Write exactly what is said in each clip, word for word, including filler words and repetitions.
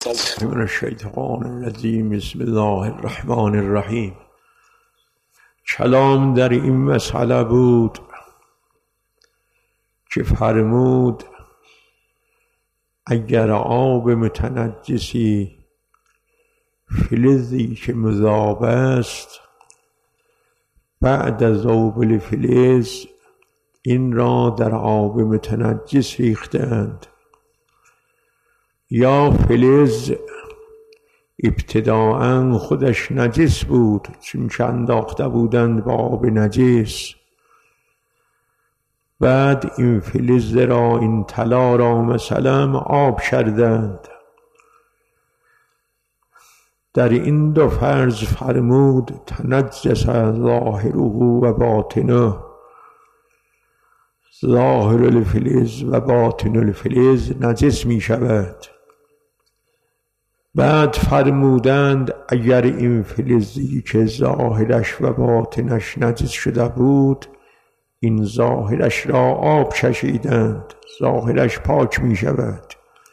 من الشیطان الرجیم. بسم الله الرحمن الرحیم. کلام در این مسئله بود که فرمود اگر آب متنجسی فلزی که مذاب است بعد از ذوب الفلز این را در آب متنجس ریختند، یا فلز ابتداءً خودش نجس بود چون که انداخته بودند با آب نجس، بعد این فلز را این طلا را مثلا آب کردند. در این دو فرض فرمود تنجس ظاهره و باطنه، ظاهر الفلز و باطن الفلز نجس می شود. بعد فرمودند اگر این فلزی که ظاهرش و باطنش نجس شده بود این ظاهرش را آب کشیدند، ظاهرش پاک می شود.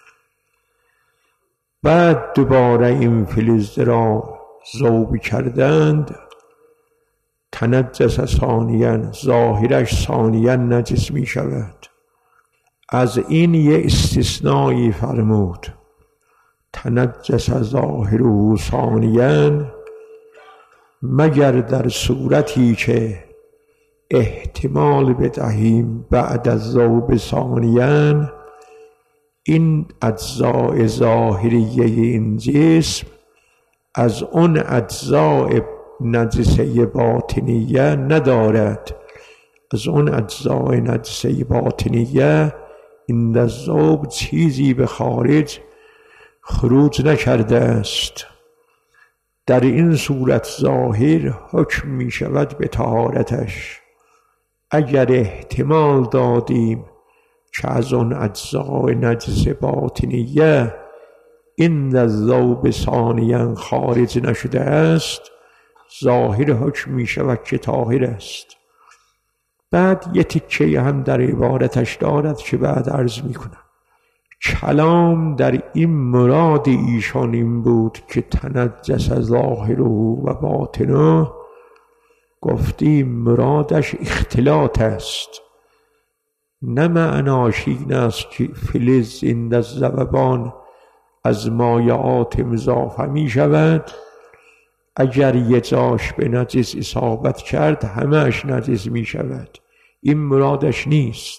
بعد دوباره این فلز را ذوب کردند، تنجس ثانیاً، ظاهرش ثانیاً نجس می شود. از این یه استثنایی فرمود تنجس ظاهره ثانیاً، مگر در صورتی که احتمال بدهیم بعد از ذوب ثانیاً این اجزاء ظاهریه این جسم از اون اجزاء نجسه باطنیه ندارد، از اون اجزاء نجسه باطنیه این الذوب چیزی به خارج خروج نکرده است. در این صورت ظاهر حکم می شود به طهارتش. اگر احتمال دادیم که از اون اجزاء نجس باطنیه این الذوب ثانیاً خارج نشده است، ظاهر حکم می شود که طاهر است. بعد یه تکه هم در عبارتش دارد که بعد عرض می کنم. کلام در این مراد ایشان این بود که تنجس ظاهره و باطنه، گفتیم مرادش اختلاط است، نه معناش این است که فلز عند الذوبان از مایعات مضافه می شود، اگر یه جاش به نجس اصابت کرد همه‌اش نجس می شود. این مرادش نیست.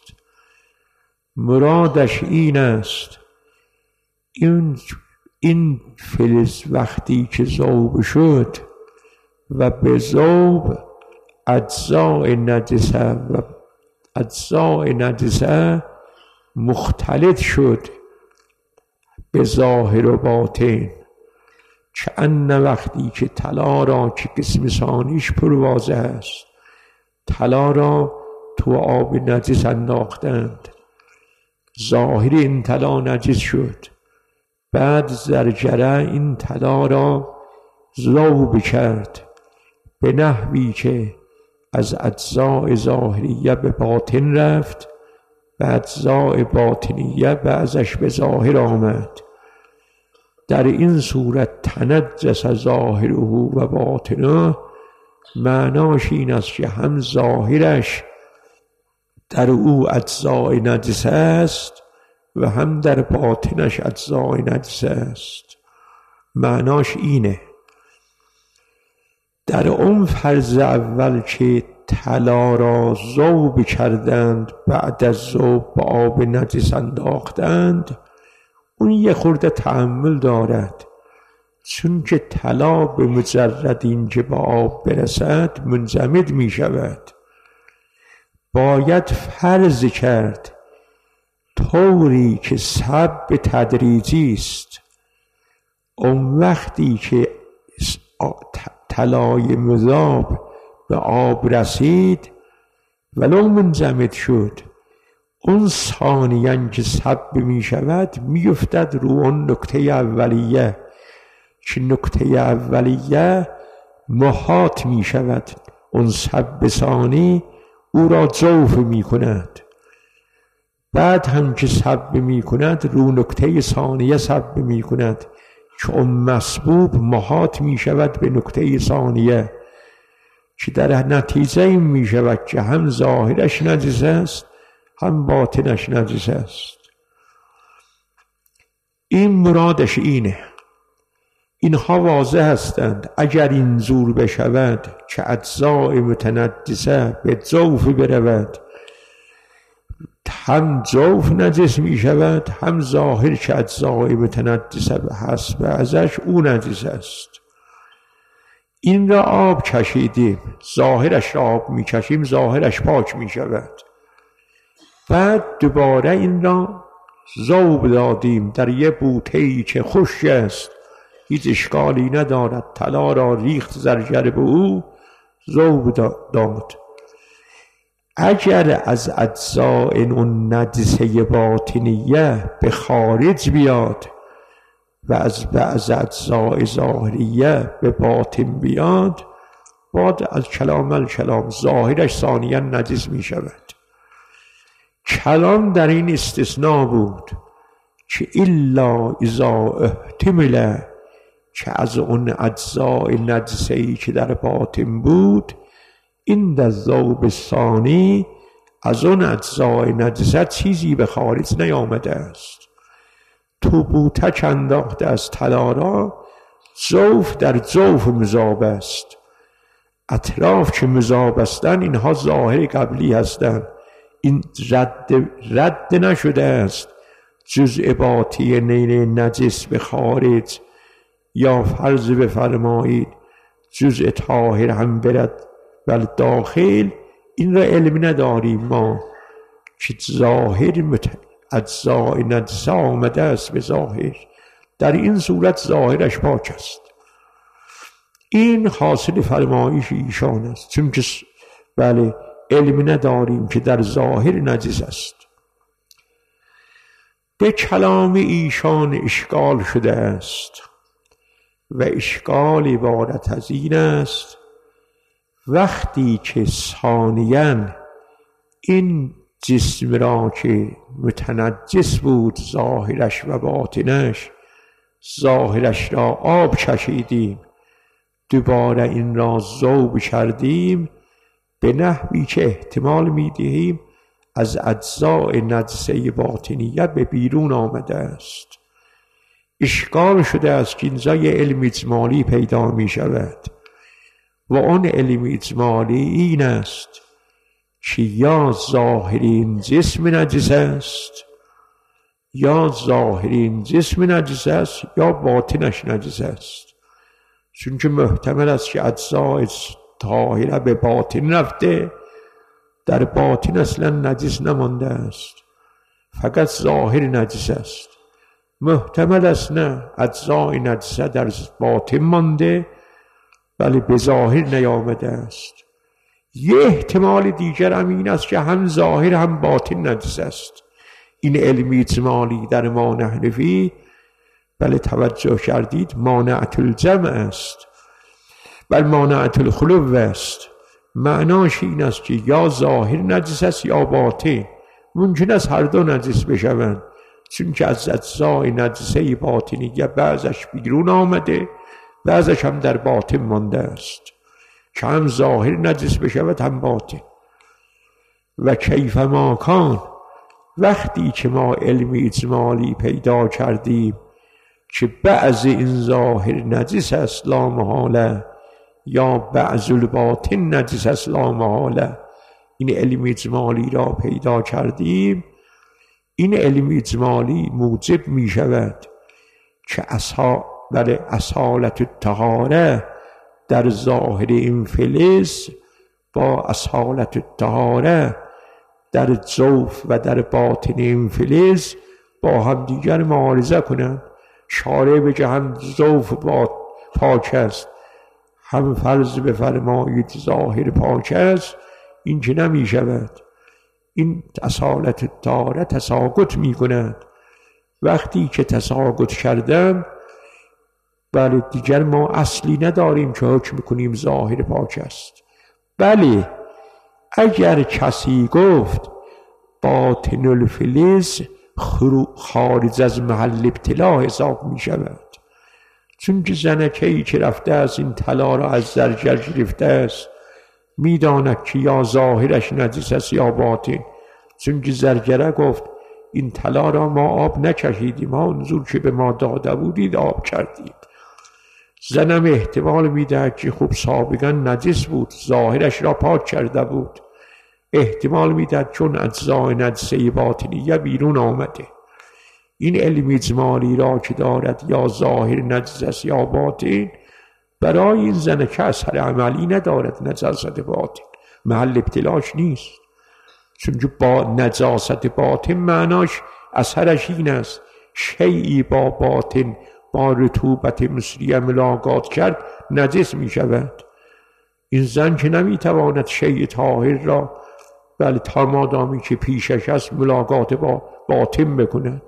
مرادش این است این این فلز وقتی که ذوب شد و به ذوب اجزاء نجسه و اجزاء نجسه مختلط شد به ظاهر و باطن، که ان وقتی که طلا را که قسم ثانیش پروازه است، طلا را تو آب نجس انداختند، ظاهر این طلا نجس شد، بعد زرجره این طلا را ذوب کرد به نحوی که از اجزاء ظاهریه به باطن رفت و اجزاء باطنیه بعضش به ظاهر آمد. در این صورت تنجس ظاهره و باطنه معناش این است که هم ظاهرش در او اجزاء نجسه است و هم در باطنش اجزاء نجسه است. معناش اینه. در اون فرض اول که طلا را ذوب کردند بعد از ذوب با آب نجس انداختند، اون یه خورده تأمل دارد، چون که طلا به مجرد این که با آب برسد منجمد می شود. باید فرض کرد طوری که سب تدریجی است. اون وقتی که طلای مذاب به آب رسید ولو منجمد شد، اون ثانیاً که سب می شود می افتد رو اون نکته اولیه، که نکته اولیه محاط می شود، اون سب ثانی او را جوف می کند. بعد هم که سب می کند رو نکته ثانیه سب می کند، چون مسبوب محات می شود به نکته ثانیه، که در نتیجه این می شود که هم ظاهرش نجس است هم باطنش نجس است. این مرادش اینه. اینها واضح هستند. اگر این زور بشود که اجزای متنجسه به جوف برود، هم جوف نجس می شود، هم ظاهر که اجزای متنجسه به حسب ازش او نجس است. این را آب کشیدیم، ظاهرش را آب می کشیم، ظاهرش پاک می شود. بعد دوباره این را ذوب دادیم در یه بوته‌ای که خشک است، هیچ اشکالی ندارد، طلا را ریخت زرجرب او ذوب داد. اگر از اجزاء اون نجسه باطنیه به خارج بیاد و از بعض اجزاء ظاهریه به باطن بیاد، بعد از کلام الکلام ظاهرش ثانیاً نجس می شود. کلام در این استثناء بود که الا اذا احتمل، که از اون اجزاء نجسه‌ای که در باطن بود این در ذوب ثانی از اون اجزاء نجسه چیزی به خارج نیامده است. تو بوتک انداخته از طلا را، جوف در جوف مذاب است، اطراف که مذاب هستند اینها ظاهر قبلی هستند، این رد, رد نشده است جزء باطنی نجس به خارج، یا فرض بفرمایید جزء طاهر هم برد ولی داخل. این را علم نداریم ما که ظاهر مت... اجزاء نجسه آمده است به ظاهر، در این صورت ظاهرش پاک است. این حاصل فرمایش ایشان است، چون که بله علم نداریم که در ظاهر نجس است. به کلام ایشان اشکال شده است و اشکال عبارت از این است وقتی که ثانیاً این جسم را که متنجس بود ظاهرش و باطنش، ظاهرش را آب کشیدیم، دوباره این را ذوب کردیم به نحوی که احتمال می‌دهیم از اجزاء نجسه باطنیه به بیرون آمده است. اشکال شده است که اینجا یه علم اجمالی پیدا می شود و اون علم اجمالی این است که یا ظاهرین جسم نجس است، یا ظاهرین جسم نجس است یا باطنش نجس است. چون که محتمل است که اجزاء طاهره به باطن رفته، در باطن اصلا نجس نمانده است، فقط ظاهر نجس است. محتمل است نه اجزای نجسه در باطن مانده ولی به ظاهر نیامده است. یه احتمال دیگر هم این است که هم ظاهر هم باطن نجس است. این علمی اجمالی در مانع حنفی بله توجه کردید مانعت الجمع است بل مانعت الخلو است. معناش این است که یا ظاهر نجس است یا باطن، ممکن است هر دو نجس بشوند، چون که از اجزای نجسه باطنیه بعضش بیرون آمده بعضش هم در باطن مانده است، که هم ظاهر نجس بشود هم باطن. و کیف ما کان، وقتی که ما علم اجمالی پیدا کردیم که بعض این ظاهر نجس است لا محاله یا بعض الباطن نجس است لا محاله، این علم اجمالی را پیدا کردیم، این علم اجمالی موجب می شود که اصالت الطهاره در ظاهر این فلز با اصالت الطهاره در جوف و در باطن این فلز با هم دیگر معارضه کنند. شارع بگه هم جوف پاک است، هم فرض بفرمایید ظاهر پاک است، این که نمی شود. این اصالت الطهاره تساقط می کند. وقتی که تساقط کردن بله دیگر ما اصلی نداریم که حکم کنیم ظاهر پاک است. بله اگر کسی گفت باطن الفلز خارج از محل ابتلا حساب می شود. چون که زنکه‌ای که رفته از این طلا را از زرگر گرفته است میداند که یا ظاهرش نجس است یا باطن. چون که زرگره گفت این طلا را ما آب نکشیدیم، ما منظور که به ما داده بودید آب کردید. زنم احتمال میدهد که خوب سابقا نجس بود، ظاهرش را پاک کرده بود. احتمال میدهد چون اجزای نجسه باطنیه بیرون آمده. این علم اجمالی را که دارد یا ظاهر نجس است یا باطن، برای این زن که اثر عملی ندارد. نجاست باطن محل ابتلاش نیست، چون با نجاست باطن معناش اثرش این است شیئی با باطن با رطوبت مصریه ملاقات کرد نجس می شود. این زن که نمی تواند شیء طاهر را بله تا مادامی که پیشش است ملاقات با باطن بکند،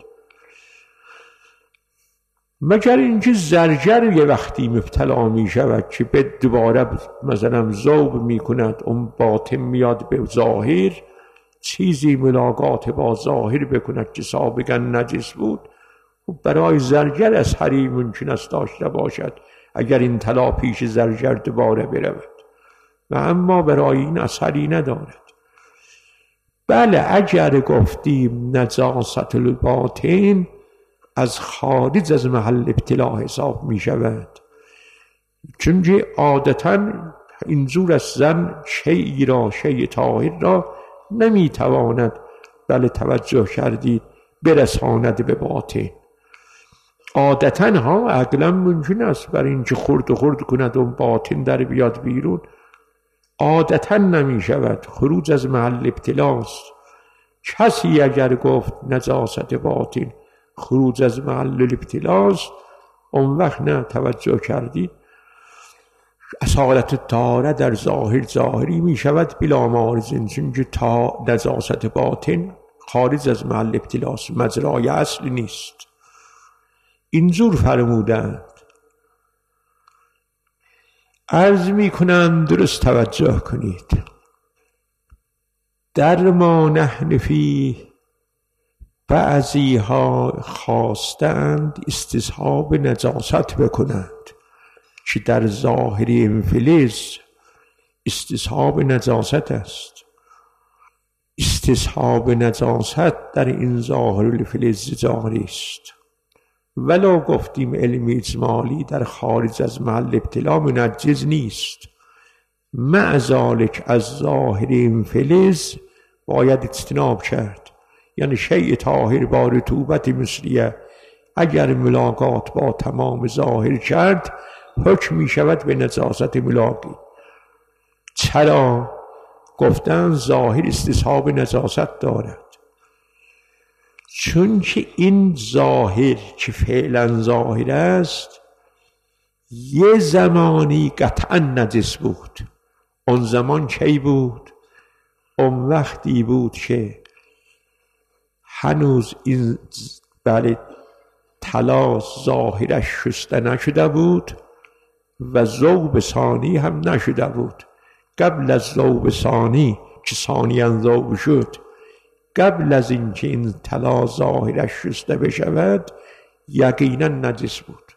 مگر اینکه زرگر یه وقتی مبتلا می شود که به دوباره مثلا ذوب می کند، اون باطن میاد به ظاهر، چیزی ملاقات با ظاهر بکند که سابقا نجس بود، برای زرگر اثری ممکن است داشته باشد اگر این طلا پیش زرگر دوباره برود، و اما برای این اثری ندارد. بله اگر گفتیم نجاست الباطن از خارج از محل ابتلا حساب می شود، چون که عادتا اینجور از زن شیئی را شیء طاهر را نمی تواند بله توجه کردید برساند به باطن. عادتا ها عقلا ممکن است برای اینکه خورد و خورد کند و باطن در بیاد بیرون، عادتا نمی شود، خروج از محل ابتلاست. کسی اگر گفت نجاست باطن خروج از محل ابتلاست، اون وقت نه توجه کردید اصالت داره در ظاهر ظاهری می شود بلا معارض، چون که تا نجاست باطن خارج از محل ابتلاست، مجرای اصل نیست. اینجور فرمودند. عرض می کنم درست توجه کنید. در ما نحن فی بعضی ها خواستند استصحاب نجاست بکنند که در ظاهر این فلز استصحاب نجاست است. استصحاب نجاست در این ظاهر الفلز جاری است، ولو گفتیم علم اجمالی در خارج از محل ابتلا منجز نیست. مع ذلک از ظاهر این فلز باید اجتناب کرد، یعنی شیء طاهر با رطوبت مصریه اگر ملاقات با تمام ظاهر کرد حکم می شود به نجاست ملاقی. چرا؟ گفتن ظاهر استصحاب نجاست دارد، چون که این ظاهر که فعلا ظاهر است یه زمانی قطعا نجس بود. اون زمان کی بود؟ اون وقتی بود که هنوز این بله طلا ظاهرش شسته نشده بود و ذوب ثانی هم نشده بود. قبل از ذوب ثانی که ثانیاً ذوب شد، قبل از اینکه این طلا ظاهرش شسته بشود یقینا نجس بود.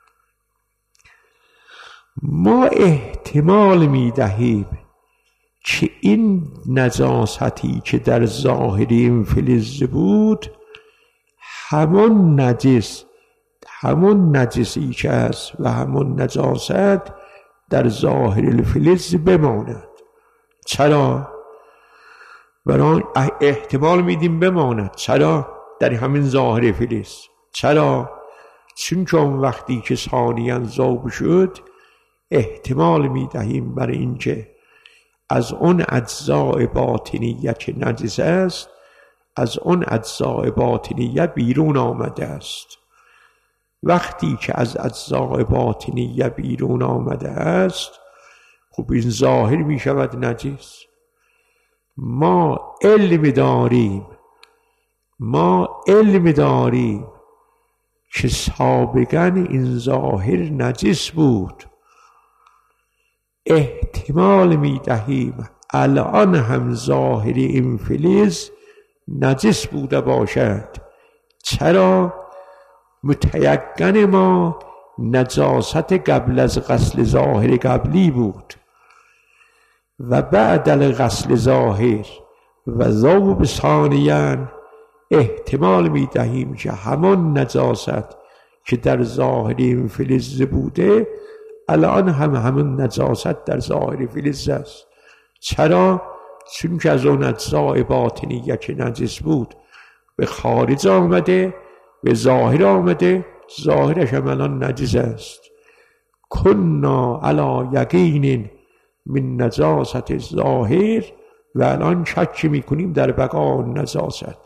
ما احتمال می دهیم که این نجاستی که در ظاهر این فلز بود همون نجس همون نجسی که است و همون نجاست در ظاهر الفلز بماند. چرا؟ برای احتمال میدیم بماند. چرا؟ در همین ظاهر فلز. چرا؟ چون که اون وقتی که ثانیاً ذوب شد احتمال میدهیم برای اینکه از اون اجزای باطنیه که نجس است از اون اجزای باطنیه بیرون آمده است. وقتی که از اجزای باطنیه بیرون آمده است خب این ظاهر می شود نجس. ما علم داریم ما علم داریم که سابقا این ظاهر نجس بود. احتمال می دهیم الان هم ظاهر این فلز نجس بوده باشد. چرا؟ متیقن ما نجاست قبل از غسل ظاهر قبلی بود و بعد الغسل ظاهر و ذوب ثانیاً احتمال می دهیم که همان نجاست که در ظاهر این فلز بوده الان هم همون نجاست در ظاهر فلز است. چرا؟ چون که از اون اجزای باطنیه که نجس بود به خارج آمده، به ظاهر آمده، ظاهرش هم الان نجس است. کنا علی یقین من نجاست ظاهر و الان شک میکنیم در بقا نجاست.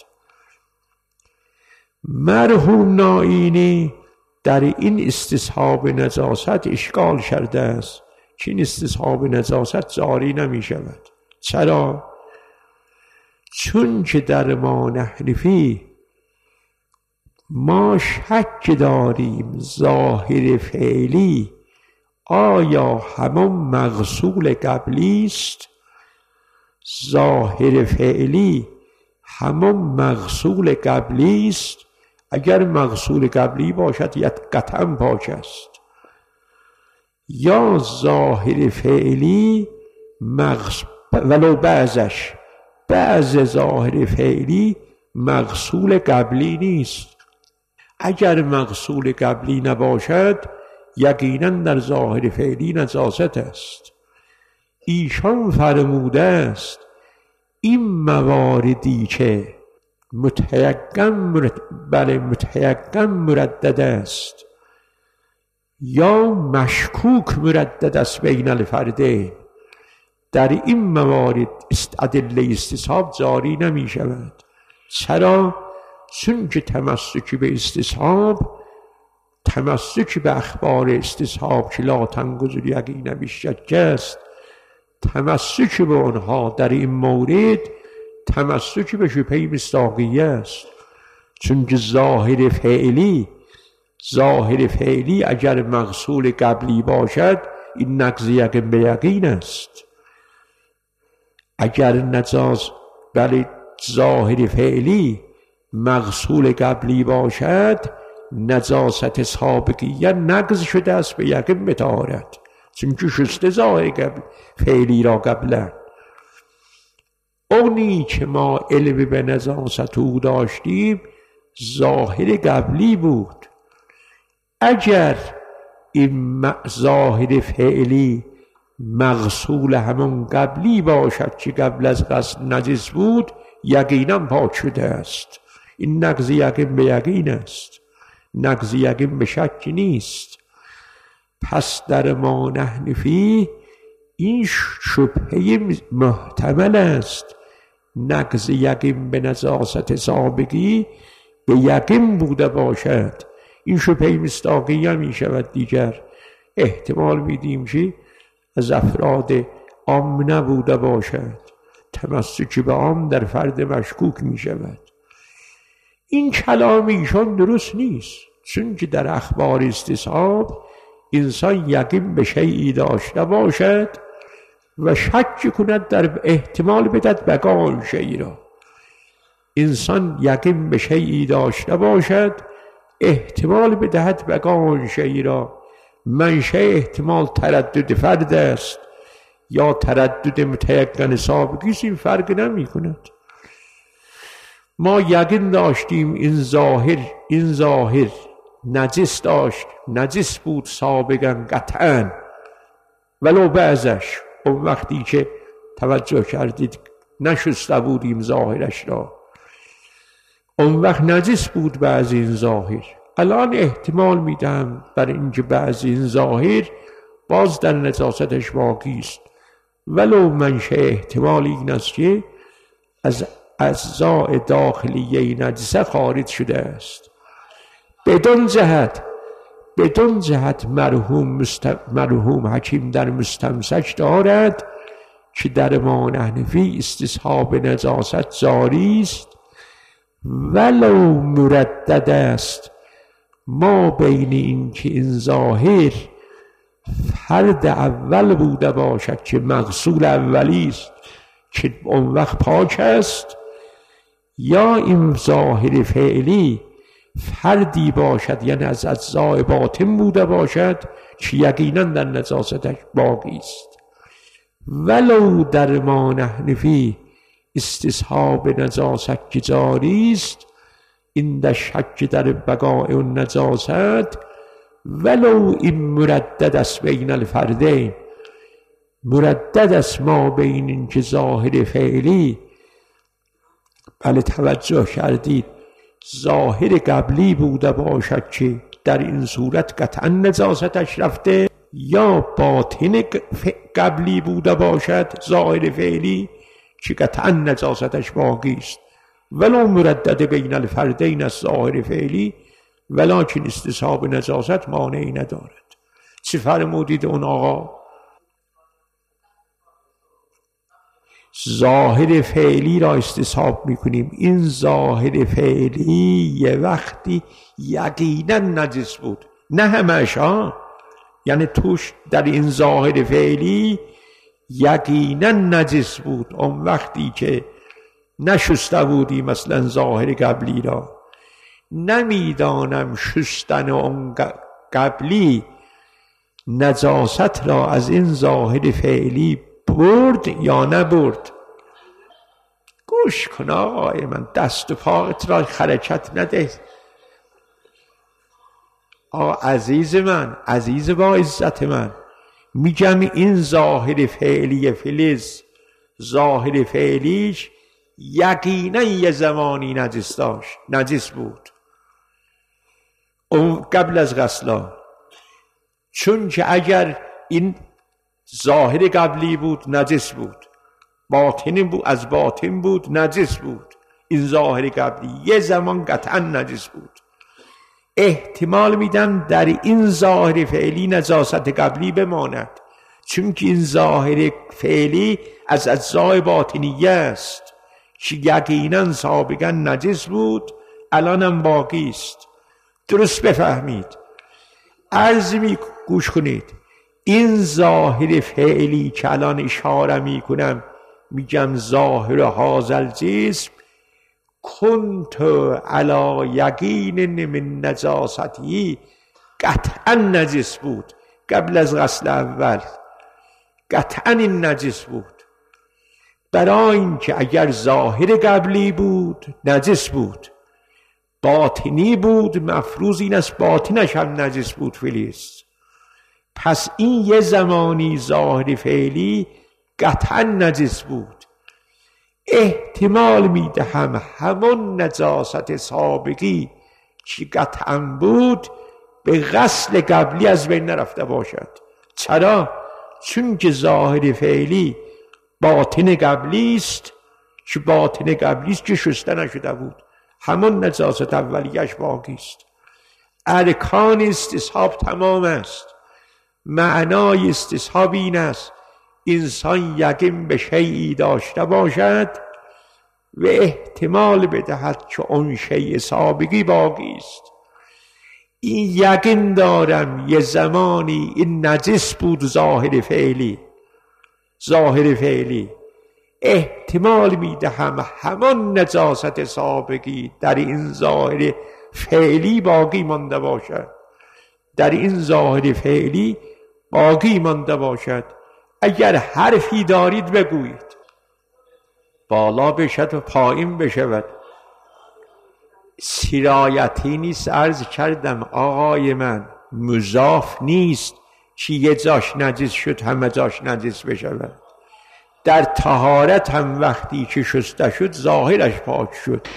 مرحوم نائینی در این استصحاب نجاست اشکال کرده است که این استصحاب نجاست جاری نمی شود. چرا؟ چون که در ما نحنفی ما شک داریم ظاهر فعلی آیا همون مغسول قبلی است؟ ظاهر فعلی همون مغسول قبلی است؟ اگر مغسول قبلی باشد یا قطعا پاک است، یا ظاهر فعلی مغس... ولو بعضش بعض ظاهر فعلی مغسول قبلی نیست. اگر مغسول قبلی نباشد یقینا در ظاهر فعلی نجاست است. ایشان فرموده است این مواردی که متیقن مرد... بله متیقن مردد است یا مشکوک مردد است بین الفرده، در این موارد ادله استصحاب جاری نمی شود. چرا؟ چون که تمسک به استصحاب تمسک به اخبار استصحاب که لا تنقض الیقین بالشک است، تمسک به آنها در این مورد تمسک به شبهه مصداقیه است. چون که ظاهر فعلی ظاهر فعلی اگر مغسول قبلی باشد این نقض یقین به یقین است. اگر نجاز بله ظاهر فعلی مغسول قبلی باشد نجاست سابقیه نقض شده است به یقین به طهارت، چون که شسته ظاهر قبل فعلی را قبلا. اونی که ما علم به نجاست او داشتیم ظاهر قبلی بود. اگر این ظاهر فعلی مغسول همون قبلی باشد که قبل از غسل نجس بود یقینا پاک شده است. این نقض یقین به یقین است، نقض یقین به شک نیست. پس در ما نحنفی این شبهه محتمل است، نقض یقین به نجاست سابقی به یقین بوده باشد. این شبهه مصداقیه می شود. دیگر احتمال میدیم که از افراد عام نبوده باشد، تمسک به عام در فرد مشکوک می شود. این کلام ایشان درست نیست، چون که در اخبار استصحاب انسان یقین به شیئی داشته باشد و شک کند در احتمال بدهد بقا آن شیئی را. انسان یقین به شیئی داشته باشد احتمال بدهد بقا آن شیئی را. منشأ احتمال تردد فرد است یا تردد متیقن سابقی است، این فرق نمی کند. ما یقین داشتیم این ظاهر این ظاهر نجس داشت، نجس بود سابقا قطعا ولو بعضش. اون وقتی که توجه کردید نشسته بودیم ظاهرش را، اون وقت نجس بود بعض این ظاهر. الان احتمال میدم برای اینکه بعض این ظاهر باز در نجاستش باقی است، ولو منشأ احتمال این است که از اجزاء داخلیه نجسه خارج شده است. بدون جهت بدون جهت مرحوم مست... مرحوم حکیم در مستمسک دارد که در ما نحنفی استصحاب نجاست جاری است ولو مردد است. ما بین این که این ظاهر فرد اول بوده باشد که مغسول اولی است که اون وقت پاک است، یا این ظاهر فعلی فردی باشد، یعنی از اجزای باطن بوده باشد که یقینا در نجاستش باقی است. ولو در ما نحن فی استصحاب نجاست که جاری است، این در شک در بقاء و نجاست، ولو این مردد است بین الفردین، مردد است ما بین این که ظاهر فعلی، بله توجه کردید، ظاهر قبلی بوده باشد که در این صورت قطعا نجاستش رفته، یا باطن قبلی بوده باشد ظاهر فعلی که قطعا نجاستش باقی است. ولو مردد بین الفردین از ظاهر فعلی، ولکن استصحاب نجاست مانعی ندارد. چه فرمودید اون آقا؟ ظاهر فعلی را استصحاب میکنیم. این ظاهر فعلی یه وقتی یقینا نجس بود، نه همش ها، یعنی توش در این ظاهر فعلی یقینا نجس بود. اون وقتی که نشسته بودی مثلا ظاهر قبلی را، نمیدانم شستن اون قبلی نجاست را از این ظاهر فعلی برد یا نبرد. گوش کن آقای من، دست و پایت را حرکت نده. آقا عزیز من، عزیز با عزت من، میگم این ظاهر فعلی فلز، ظاهر فعلیش یقینا یه زمانی نجس داشت، نجس بود اون قبل از غسلا. چون که اگر این ظاهر قبلی بود نجس بود، باطن بود، از باطن بود نجس بود، این ظاهر قبلی یه زمان قطعا نجس بود. احتمال میدم در این ظاهر فعلی نجاست قبلی بماند، چون که این ظاهر فعلی از اجزای باطنیه است که یقینا سابقا نجس بود، الانم باقی است. درست بفهمید. عرض می گوش کنید، این ظاهر فعلی که الان اشاره می کنم، میگم ظاهر هذا جسم کنت علی یقین من نجاستی، قطعا نجس بود قبل از غسل اول، قطعا این نجس بود. برای اینکه اگر ظاهر قبلی بود نجس بود، باطنی بود، مفروض این است باطنش هم نجس بود فلیس. پس این یه زمانی ظاهر فعلی قطعا نجس بود. احتمال میدهم همون نجاست سابقی که قطعا بود به غسل قبلی از بین نرفته باشد. چرا؟ چون که ظاهر فعلی باطن قبلی است، که باطن قبلی است که شسته نشده بود، همون نجاست اولیش باقی است. ارکان استصحاب تمام است. معنای استصحاب این است انسان یقین به شیئی داشته باشد و احتمال بدهد که اون شیء سابقی باقی است. این یقین دارم یه زمانی این نجس بود ظاهر فعلی، ظاهر فعلی احتمال میدهم همان نجاست سابقی در این ظاهر فعلی باقی مانده باشد، در این ظاهر فعلی باقی مانده باشد. اگر حرفی دارید بگویید، بالا بشد و پایین بشود. سرایتی نیست. عرض کردم آقای من، مضاف نیست که یه جاش نجس شد همه جاش نجس بشود. در طهارت هم وقتی که شسته شد ظاهرش پاک شد.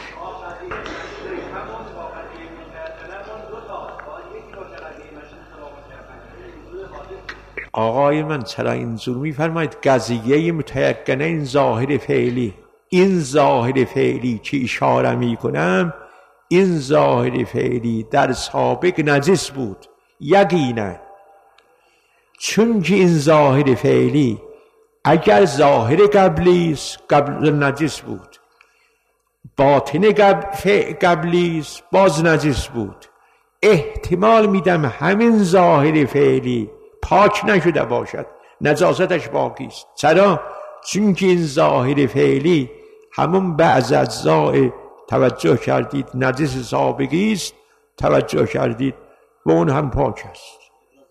آقای من چرا اینجور میفرمایید؟ قضیه متیقنه این ظاهر فعلی، این ظاهر فعلی که اشاره میکنم، این ظاهر فعلی در سابق نجس بود یقینا. چون که این ظاهر فعلی اگر ظاهر قبلی است قبل نجس بود، باطن قبلی است باز نجس بود، احتمال میدم همین ظاهر فعلی پاک نشده باشد، نجاستش باقی است. چرا؟ چون که این ظاهر فعلی همون بعض اجزای توجه کردید نجس سابقی است، توجه کردید و اون هم پاک است.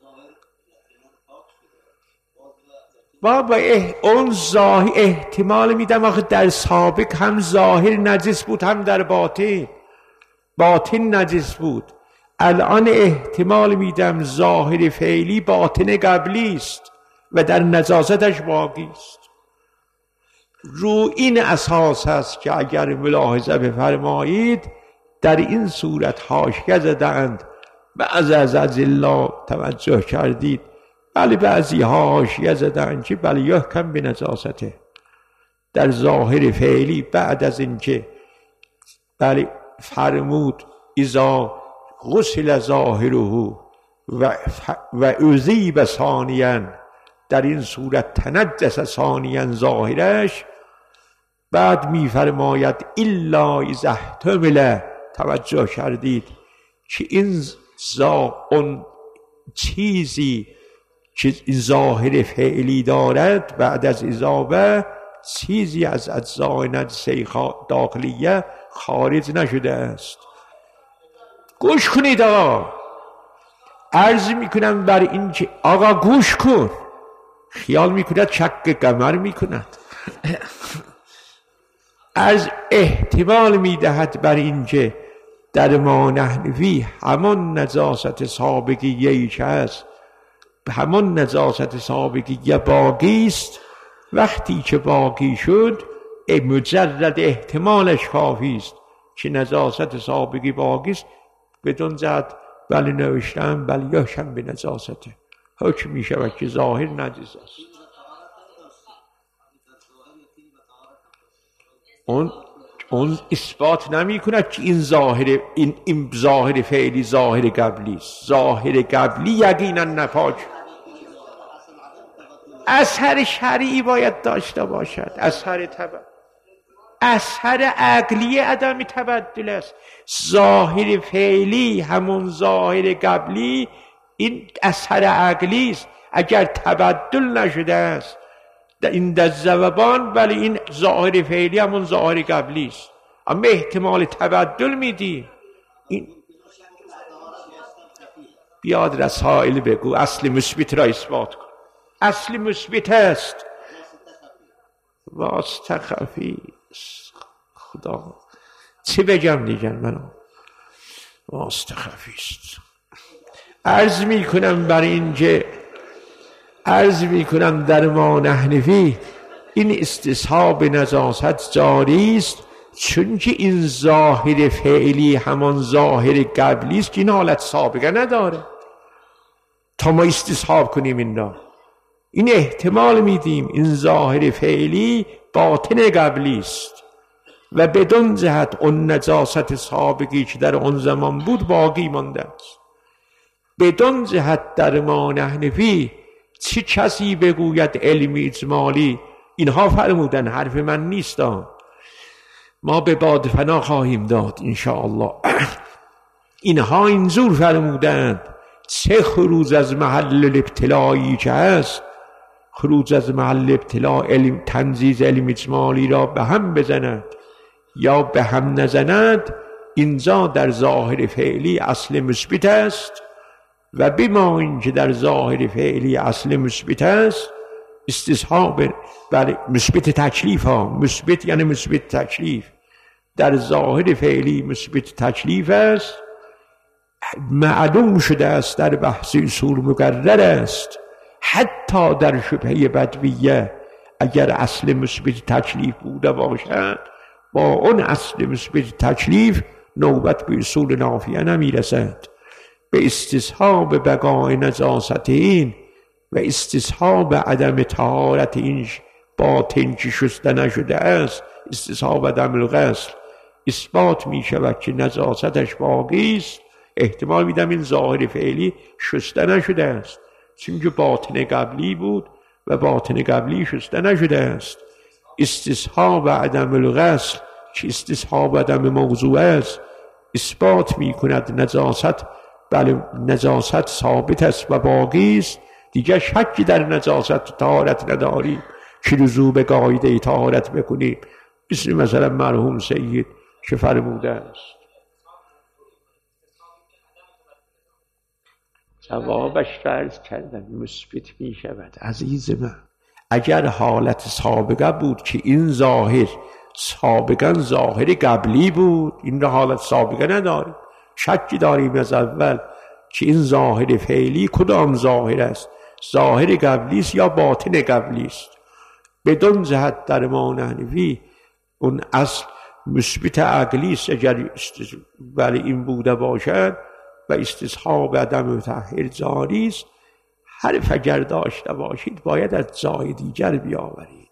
بابا اون ظاهر احتمال میدم آخه در سابق هم ظاهر نجس بود هم در باطن باطن نجس بود. الان احتمال میدم ظاهر فعلی باطن قبلی است و در نجاستش باقی است. رو این اساس است که اگر ملاحظه بفرمایید در این صورت حاشیه زدند و از از از الله توجه کردید. بله بعضی ها حاشیه زدند که بله یحکم به نجاسته در ظاهر فعلی بعد از اینکه بله فرمود اذا غسل ظاهره و و اذیب ثانیا، در این صورت تنجس ثانیا ظاهرش. بعد میفرماید الا اذا احتمل، توجه کردید که این اون چیزی که ظاهر فعلی دارد بعد از اضافه چیزی از اجزای نجسه داخلیه خارج نشده است. گوش کنید آقا، عرض میکنم بر این که آقا گوش کن، خیال میکند شق قمر میکند. از احتمال میدهد بر این که در ما نحنفی همان نجاست سابقیه‌ای که هست، همان نجاست سابقیه باقی است. وقتی که باقی شد مجرد احتمالش کافی است که نجاست سابقی باقی است. بدون جهت بله نوشتم بله یحکم به نجاسته، حکم می شود که ظاهر نجس است. اون اون اثبات نمی کند که این ظاهر این, این ظاهر فعلی ظاهر قبلی است. ظاهر قبلی یقینا نپاک، اثر شرعی باید داشته باشد، اثر تبع اثر عقلی عدم تبدل است. ظاهر فعلی همون ظاهر قبلی، این اثر عقلی است. اگر تبدل نشده است این در زبان ولی این ظاهر فعلی همون ظاهر قبلی است، اما احتمال تبدل میدی. این بیاد رسائل بگو اصل مثبت را اثبات کن. اصل مثبت است، واسطه خفی. خدا چه بگم دیگر منو، واسطه خفی است. عرض می کنم بر اینکه عرض می کنم در ما نحنفی این استصحاب نجاست جاری است، چون که این ظاهر فعلی همان ظاهر قبلی است که این حالت سابقه نداره تا ما استصحاب کنیم. این را این احتمال میدیم این ظاهر فعلی باطن قبلی است و بدون جهت اون نجاست سابقی که در اون زمان بود باقی مانده است. بدون جهت در ما نحنفی چه کسی بگوید علم اجمالی، اینها فرمودن، حرف من نیست، ما به باد فنا خواهیم داد انشاءالله. اینها اینجور فرمودند چه خروج از محل الابتلایی که هست، خروج از محل ابتلا علم تنزیز علم اجمالی را به هم بزند یا به هم نزند، اینجا در ظاهر فعلی اصل مثبت است و بما اینکه در ظاهر فعلی اصل مثبت است استصحاب بر مثبت تکلیف ها، مثبت یعنی مثبت تکلیف، در ظاهر فعلی مثبت تکلیف است، معلوم شده است در بحث اصول مقرر است. حتی در شبهه بدویه اگر اصل مثبت تکلیف بوده باشد با اون اصل مثبت تکلیف نوبت به اصول نافیه نمی رسد. به استصحاب بقای نجاست این و استصحاب عدم طهارت این باطن که شسته نشده است، استصحاب عدم الغسل، اثبات می شود که نجاستش باقی است. احتمال میدم این ظاهر فعلی شسته نشده است چون که باطن قبلی بود و باطن قبلی شسته نشده است. استصحاب عدم الغسل که استصحاب عدم موضوع است اثبات می کند نجاست، بله نجاست ثابت است و باقی است. دیگه شکی در نجاست طهارت نداری که رجوع به قاعده طهارت بکنیم. مثل مثلا مرحوم سید که فرموده است. جوابش را عرض کردم مثبت می شود. عزیز من، اگر حالت سابقه بود که این ظاهر سابقا ظاهر قبلی بود، این را حالت سابقه نداریم. شکی داریم از اول که این ظاهر فعلی کدام ظاهر است، ظاهر قبلی است یا باطن قبلی است. بدون جهت در ما حنفی اون اصل مثبت عقلی است اگر ولی این بوده باشد و استصحاب عدم متأخر جاری است. حرف اگر داشته باشید باید از جای دیگر بیاورید.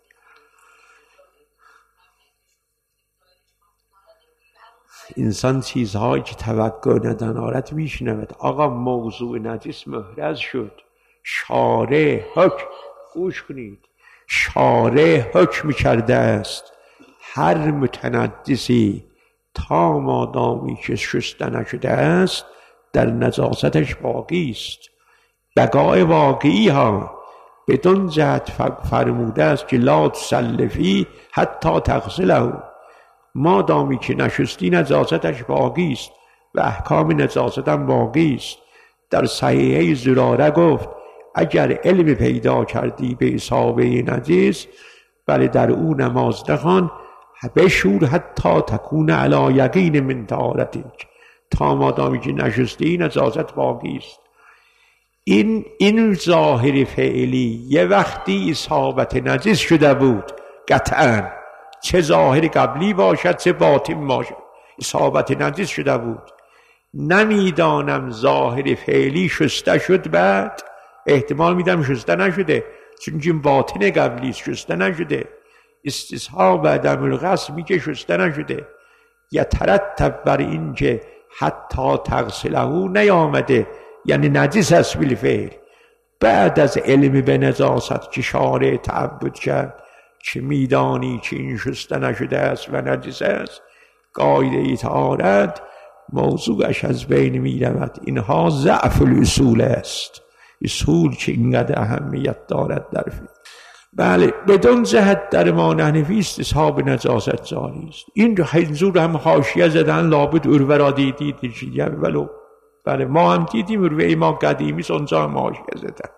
انسان چیزهایی که توقع ندارد میشنود. آقا موضوع نجس محرز شد، شارع حکم، گوش کنید، شارع حکم کرده است هر متنجسی تا مادامی که شسته نشده است در نجاستش باقی است. بقای واقعی ها بدون جهت فرموده است که لا تسلفی حتی تغسله، مادامی که نشستی نجاستش باقی است و احکام نجاست هم باقی است. در صحیحه زراره گفت اگر علم پیدا کردی به اصابه نجس ولی در او نماز نخوان، بشور حتی تکون علی یقین من طهارتک، تا مادامی که نشستی نجاست باقی است. این این ظاهر فعلی یه وقتی اصابت نجس شده بود قطعاً، چه ظاهر قبلی باشد چه باطن باشد، اصابت نجس شده بود. نمیدانم ظاهر فعلی شسته شد بعد، احتمال میدم شسته نشده چون این باطن قبلی شسته نشده. استصحاب عدم الغسل میگه شسته نشده. یترتب بر این که حتی تغسله نیامده، یعنی نجس است بالفعل. بعد از علم به نجاست که شارع تعبد کرد که میدانی که این شسته نشده است و نجس است، قاعده طهارت موضوعش از بین می رود. اینها ضعف الاصول است، اصول که اینقدر اهمیت دارد در فقه. بله، بدون جهت در ما حنفی استصحاب نجاست جاری است. این حضور هم حاشیه زدن لابد عروه را دیدید دیدید ولو بله ما هم دیدیم عروه ما قدیمی است، اونجا هم حاشیه زدن.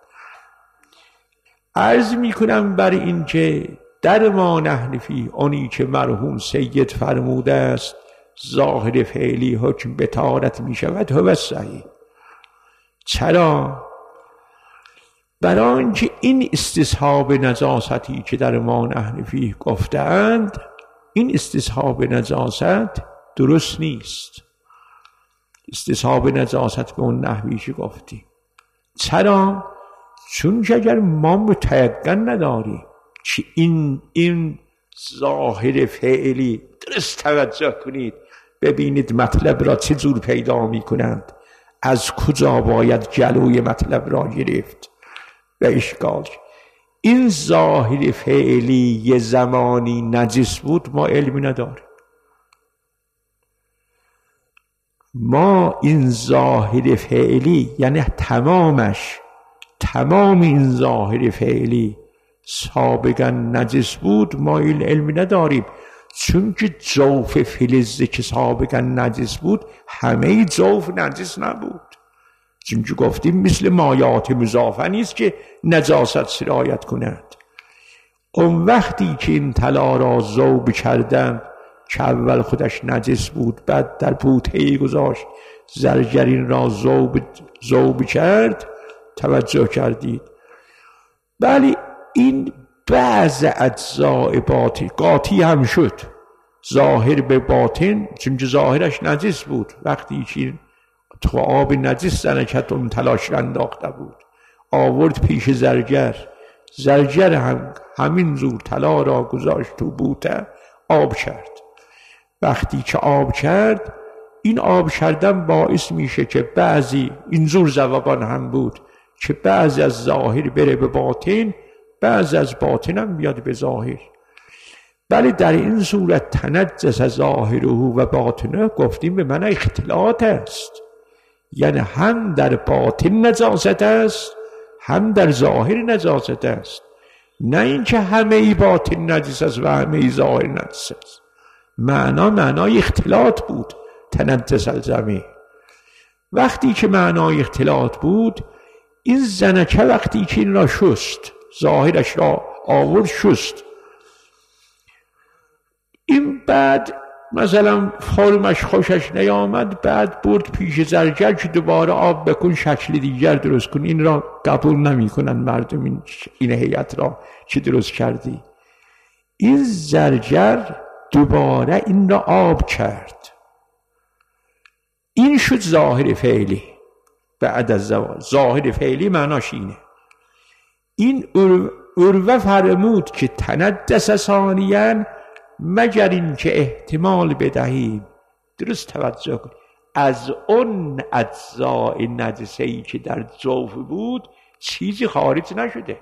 عرض می کنم بر این که در ما حنفی اونی که مرحوم سید فرموده است ظاهر فعلی حکم به طهارت می شود هو صحیح. چرا؟ برای آنکه این استصحاب نجاستی که در ما حنفی گفتند، این استصحاب نجاست درست نیست. استصحاب نجاست به اون نحوی که گفتیم. چرا؟ چون اگر ما متیقن نداریم که این این ظاهر فعلی، درست توجه کنید ببینید مطلب را چه جور پیدا می کنند، از کجا باید جلوی مطلب را گرفت و اشکال. این ظاهر فعلی یه زمانی نجس بود، ما علمی نداریم. ما این ظاهر فعلی یعنی تمامش تمام این ظاهر فعلی سابقا نجس بود، ما این علمی نداریم. چون که جوف فلزه که سابقا نجس بود همه جوف نجس نبود. چون که گفتیم مثل مایات مضافه نیست که نجاست سرایت کند. اون وقتی که این طلا را ذوب کردن که اول خودش نجس بود بعد در بوته گذاشت زرگرین را ذوب ذوب کرد، توجه کردید؟ بلی این بعض اجزاء باطن قاطی هم شد، ظاهر به باطن، چون که ظاهرش نجس بود. وقتی که تو آب نجس زنکت اون تلاش انداخته بود آورد پیش زرگر، زرگر هم همین زور طلا را گذاشت تو بوته آب کرد. وقتی که آب کرد، این آب کردن باعث میشه که بعضی این زور زوابان هم بود که بعضی از ظاهر بره به باطن، بعضی از باطن هم بیاد به ظاهر. بلی در این صورت تنجس ظاهره و باطنه گفتیم به معنی اختلاط است، یعنی هم در باطن نجاست است هم در ظاهر نجاست است. نه اینکه همه ای باطن نجس است و همه ای ظاهر نجس است. معنا معنای اختلاط بود. تنجس الجمیع. وقتی که معنای اختلاط بود، این زنکه وقتی که این را شست، ظاهرش را آورد شست، این بعد مثلا فرمش خوشش نیامد، بعد برد پیش زرگر که دوباره آب بکن شکل دیگر درست کن. این را قبول نمی کنن مردم، این, این هیئت را چه درست کردی. این زرگر دوباره این را آب کرد، این شد ظاهر فعلی. بعد از زوال ظاهر فعلی معناش اینه. این عروه فرمود که تندس ثانیاً مگر این که احتمال بدهیم، درست توجه کن، از اون اجزای نجسه‌ای که در جوف بود چیزی خارج نشده.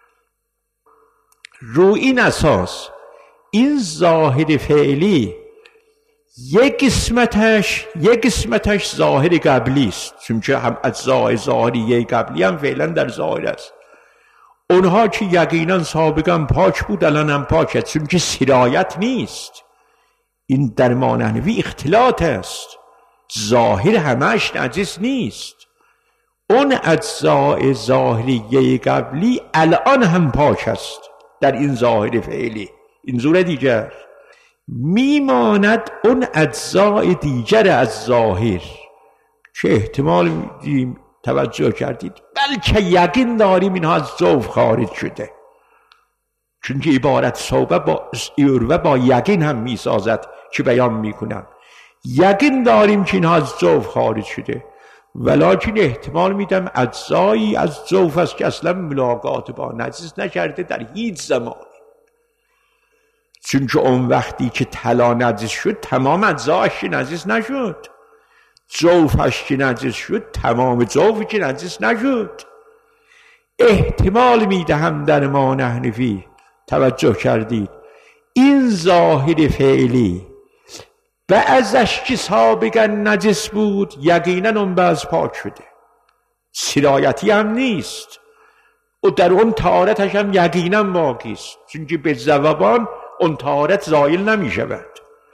رو این اساس این ظاهر فعلی یک قسمتش یک قسمتش ظاهر قبلی است، چون که هم اجزای ظاهری قبلی هم فعلا در ظاهر است. اونها که یقینا سابقا پاک بود الان هم پاک است، چون که سرایت نیست. این در مانحنفی اختلاط است، ظاهر همش نجس نیست. اون اجزای ظاهریه قبلی الان هم پاک است در این ظاهر فعلی. این زور دیگر میماند اون اجزای دیگر از ظاهر که احتمال میدیم توجه کردید بلکه یقین داریم اینها از جوف خارج شده، چون که عبارت صحبه با عروه با یقین هم میسازد که بیان میکنم. یقین داریم که اینها از جوف خارج شده، ولکن احتمال میدم اجزایی از جوف است که اصلا ملاقات با نجس نکرده در هیچ زمان. چون که اون وقتی که طلا نجس شد تمام اجزاش نجس نشد، جوفش که نجس شد تمام جوفی که نجس نشد. احتمال میدهم در مانحنفی توجه کردید این ظاهر فعلی بعضش که سابقا نجس بود یقینا اون بعض پاک شده، سرایتی هم نیست و در اون طهارتش هم یقینا باقی است، چون که به ذوبان اون طهارت زایل نمی شود.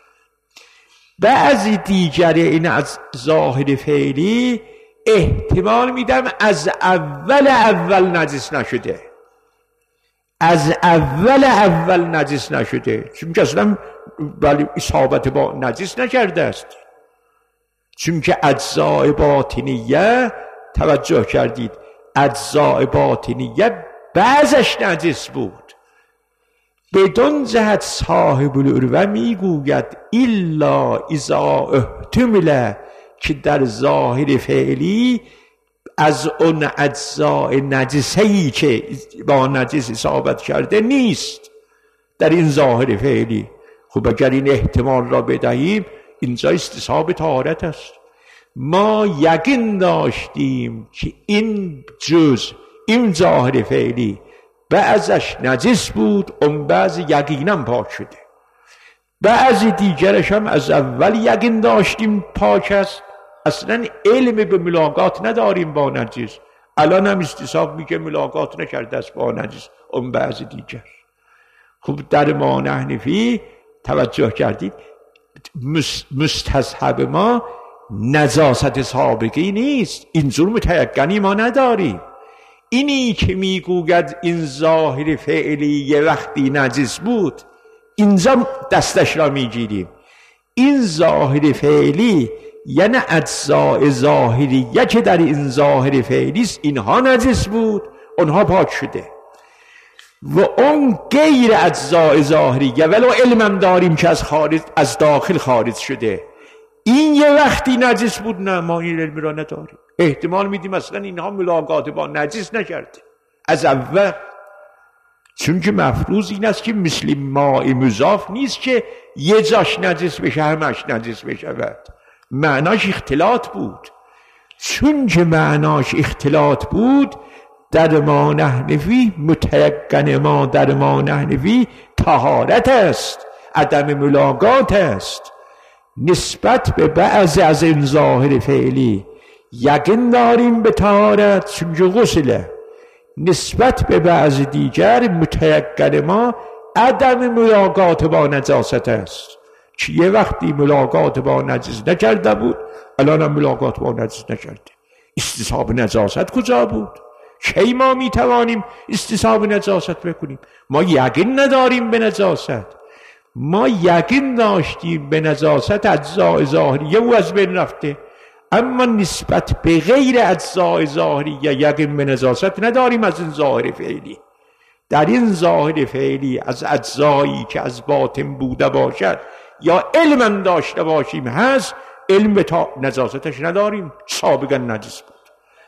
بعضی دیگر این از ظاهر فعلی احتمال میدم از اول اول نجس نشده، از اول اول نجس نشده، چون که اصلا ولی اصابت با نجس نکرده است. چون که اجزای باطنیه توجه کردید اجزای باطنیه بعضش نجس بود. بدون جهت صاحب العروه میگوید الا اذا احتمل که در ظاهر فعلی از اون اجزای نجسهی که با نجس اصابت کرده نیست در این ظاهر فعلی. خب اگر این احتمال را بدهیم اینجا استصحاب طهارت است. ما یقین داشتیم که این جز این ظاهر فعلی بعضش نجس بود، اون بعض یقینا پاک شده، بعضی دیگرش هم از اول یقین داشتیم پاک است، اصلا علم به ملاقات نداریم با نجس، الان هم استصحاب میگه ملاقات نکرده است با نجس اون بعضی دیگر. خب در مانحنفی توجه کردید مستصحب ما نجاست سابقی نیست، اینجور متیقنی ما نداریم. اینی که میگوید این ظاهر فعلی یه وقتی نجس بود اینجا دستش را میگیریم. این ظاهر فعلی یعنی اجزای ظاهریه که در این ظاهر فعلی است اینها نجس بود اونها پاک شده و اون غیر اجزای ظاهریه ولو علمم داریم که از خارج از داخل خارج شده این یه وقتی نجس بود، نه ما این علمی را نداریم. احتمال میدیم اصلا اینها ملاقات با نجس نکرده از اول، چون که مفروض این است که مثل ماء مضاف نیست که یه جاش نجس بشه همش نجس بشود. معناش اختلاط بود، چون که معناش اختلاط بود در مانحنفی متیقن ما در مانحنفی طهارت است، عدم ملاقات است. نسبت به بعض از این ظاهر فعلی یقین داریم به طهارت چون که غسله، نسبت به بعض دیگر متیقن ما عدم ملاقات با نجاست است، که یه وقتی ملاقات با نجس نکرده بود، الان هم ملاقات با نجس نکرده. استصحاب نجاست کجا بود؟ کی ما میتوانیم استصحاب نجاست بکنیم؟ ما یقین نداریم به نجاست. ما یقین داشتیم به نجاست اجزاء ظاهریه او از بین رفته، اما نسبت به غیر اجزاء ظاهریه یقین به نجاست نداریم از این ظاهر فعلی. در این ظاهر فعلی از اجزایی که از باطن بوده باشد یا علم داشته باشیم هست، علم به نجاستش نداریم، سابقا نجس بود.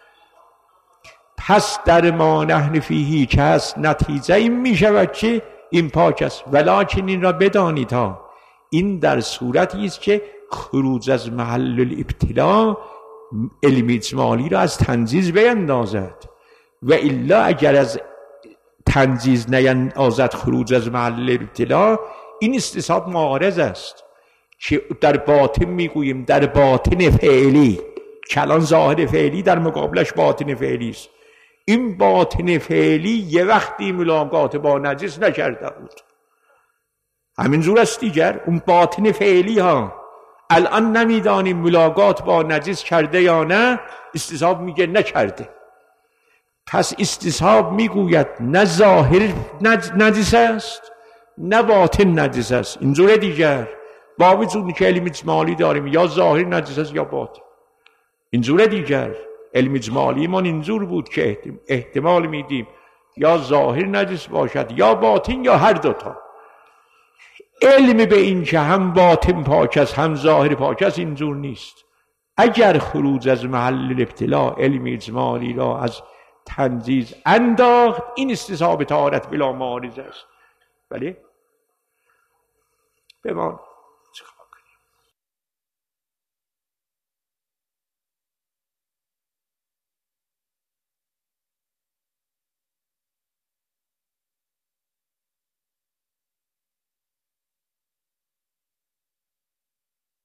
پس در ما نحن فیه که هست نتیجه این می شود که این پاک است. ولیکن این را بدانید ها، این در صورتی است که خروج از محل الابتلا علم اجمالی را از تنجیز بیندازد، و الا اگر از تنجیز نیندازد خروج از محل الابتلا، این استصحاب معارض است که در باطن میگوییم در باطن فعلی، کلان ظاهر فعلی در مقابلش باطن فعلی است. این باطن فعلی یه وقتی ملاقات با نجس نکرده بود، همین جور است دیگر. اون باطن فعلی ها الان نمیدانیم ملاقات با نجس کرده یا نه، استصحاب میگه نکرده. پس استصحاب میگوید نه ظاهر نجس است نه باطن نجس است. اینجور دیگر با وجود که علم اجمالی داریم یا ظاهر نجس است یا باطن. اینجور دیگر علم اجمالی من اینجور بود که احتمال میدیم یا ظاهر نجس باشد یا باطن یا هر دوتا. علم به این که هم باطن پاک است هم ظاهر پاک است اینجور نیست. اگر خروج از محل الابتلا علم اجمالی را از تنجیز انداخت، این استصحاب طهارت بلا معارضه است. بله بمان